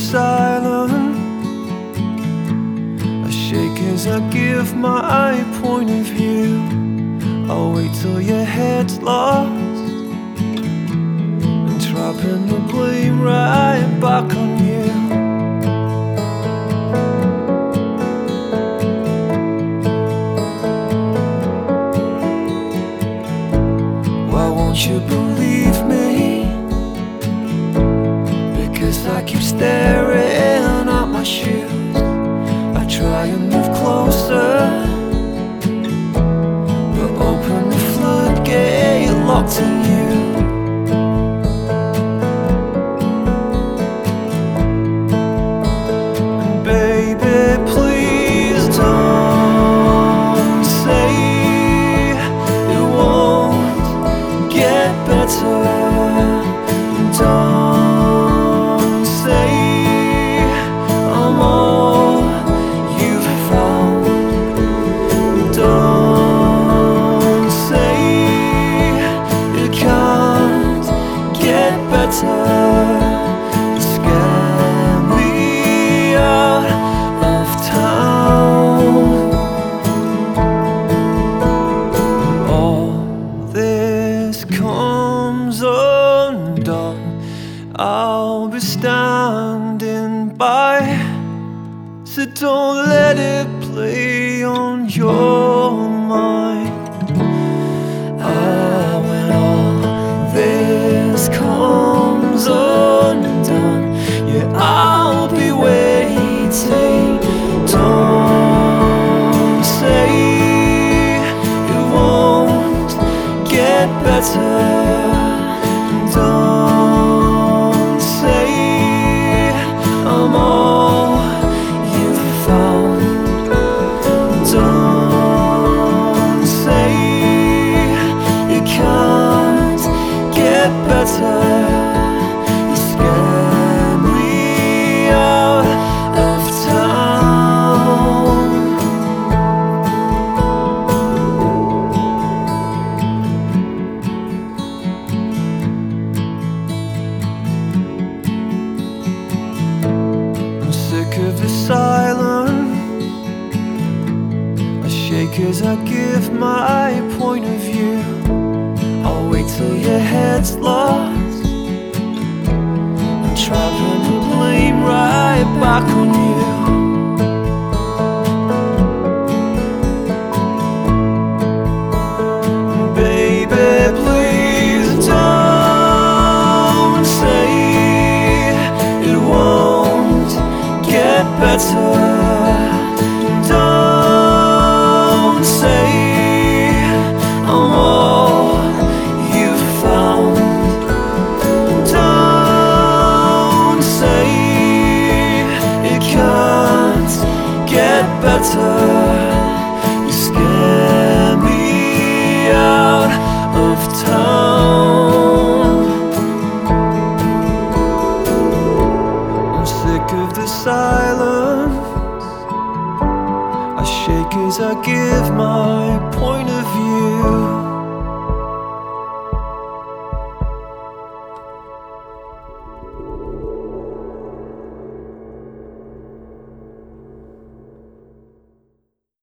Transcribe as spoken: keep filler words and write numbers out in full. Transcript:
silent. I shake as I give my point of view. I'll wait till your head's lost and dropping the blame right back on you. Why won't you believe me? Because I keep staring at my shoes. I try and move closer, but open the floodgate, locked in you. And baby, please don't say it won't get better. Don't say I'm all you've found. Don't say it can't get better. Scare me out of town. All this comes undone, I'll be standing by. So don't let it play on your mind. Ah, when all this comes undone, yeah, I'll be waiting. Don't say it won't get better. Don't say I'm all you've found. Don't say it can't get better. You scare me out of town. I'm sick of the silence. I shake as I give my point of view. I'll wait till your head's lost and dropping the blame right back on you. Baby, please don't say it won't get better. Don't say I'm all you've found. Don't say it can't get better. You scare me out of town. I'm sick of the silence. I shake as I give my point of view.